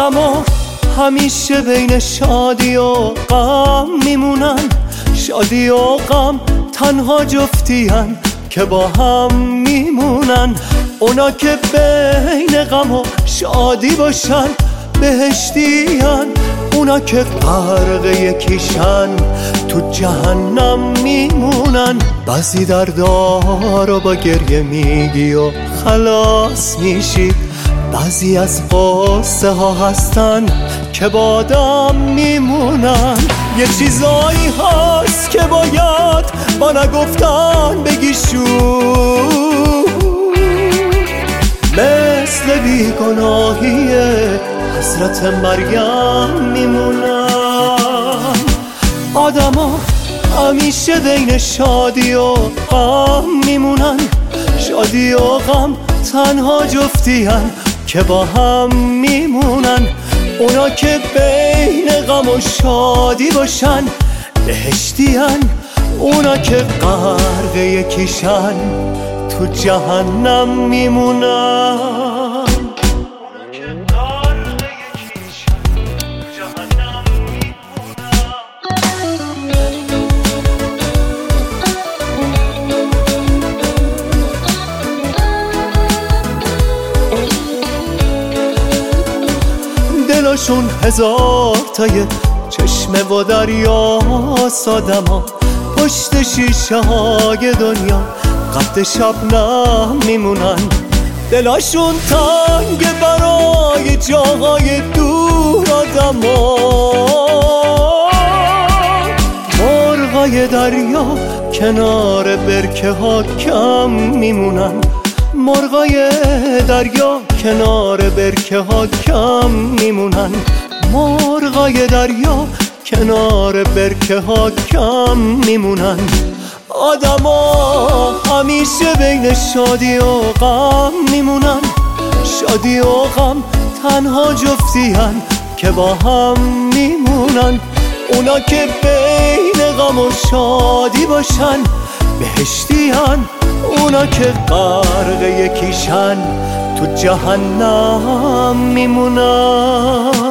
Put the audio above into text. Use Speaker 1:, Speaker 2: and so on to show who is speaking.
Speaker 1: آدما همیشه بین شادی و غم میمونن، شادی و غم تنها جفتیان که با هم میمونن. اونا که بین غم و شادی باشن بهشتیان، اونا که غرق یکیشن تو جهنم میمونن. بعضی دردها رو با گریه میگی و خلاص میشی، بعضی از قصه ها هستن که با آدم میمونن. یه چیزایی هست که باید با نگفتن بگی شو، مثل بیگناهی حضرت مریم میمونن. آدما همیشه بین شادی و غم میمونن، شادی و غم تنها جفتیان که با هم میمونن. اونا که بین غم و شادی باشن بهشتیان، اونا که غرق یکیشن تو جهنم میمونن. دلاشون هزار تای چشمه و دریاست، آدما پشت شیشه های دنیا قد شبنم میمونن. دلاشون تنگ برای جاهای دور، آدما مرغای دریا کنار برکه ها کم میمونن. مرغای دریا کنار برکه ها کم میمونن. مرغای دریا کنار برکه ها کم میمونن. آدما همیشه بین شادی و غم میمونن، شادی و غم تنها جفتیان که با هم میمونن. اونا که بین غم و شادی باشن بهشتیان، اونا که غرق یکیشن تو جهنم میمونن.